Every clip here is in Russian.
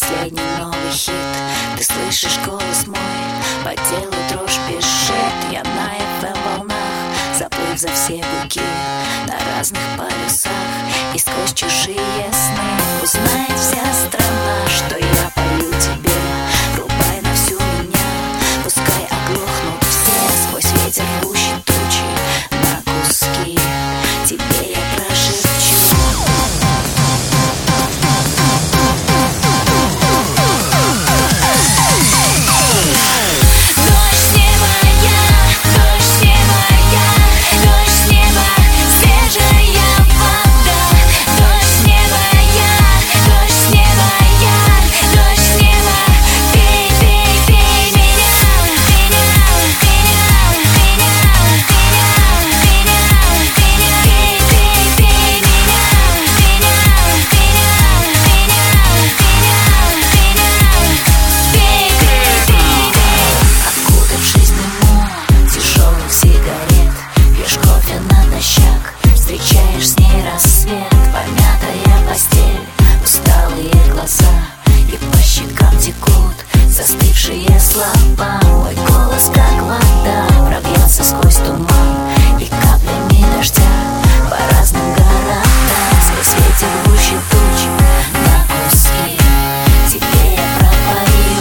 последний новый хит. Ты слышишь голос мой, по телу дрожь бежит. Я на FM волнах, заплыв за все буки, на разных полюсах и сквозь чужие сны. Узнает вся страна, что я пою тебе. Рубай на всю меня, пускай оглохнут все. Сквозь ветер рвущий тучи на куски тебе я прошепчу. Встречаешь с ней рассвет, помятая постель, усталые глаза, и по щекам текут застывшие слова. Мой голос как вода пробьется сквозь туман и каплями дождя по разным городам. Сквозь ветер рвущий тучи на куски тебе я пропою.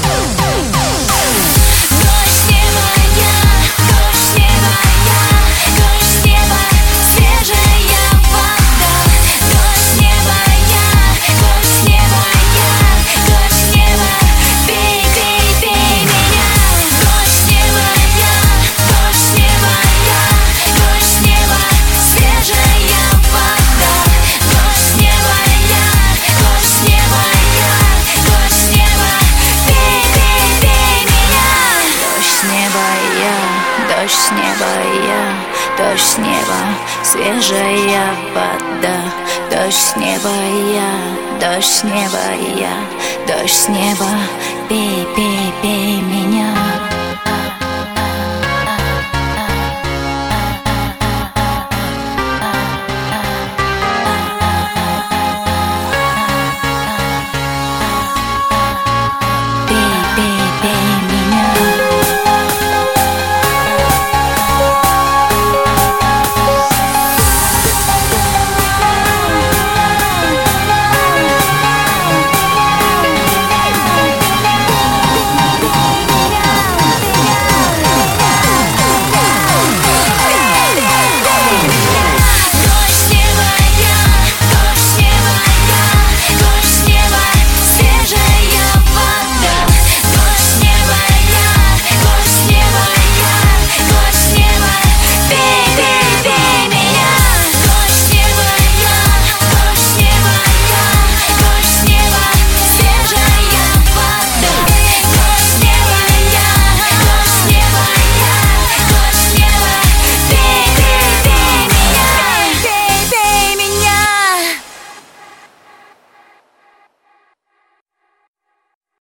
Дождь с неба я, дождь с неба я, дождь с неба. Свежая вода, дождь с неба я, дождь с неба я, дождь с неба, пей, пей, пей меня. Дождь с неба я, дождь с неба я, дождь с неба, свежая вода, дождь с неба я, дождь с неба я, дождь с неба, пей, пей, пей меня. Дождь с неба я, дождь с неба я, дождь с неба, свежая вода, дождь с неба я, дождь с неба я, дождь с неба, пей, пей, пей меня.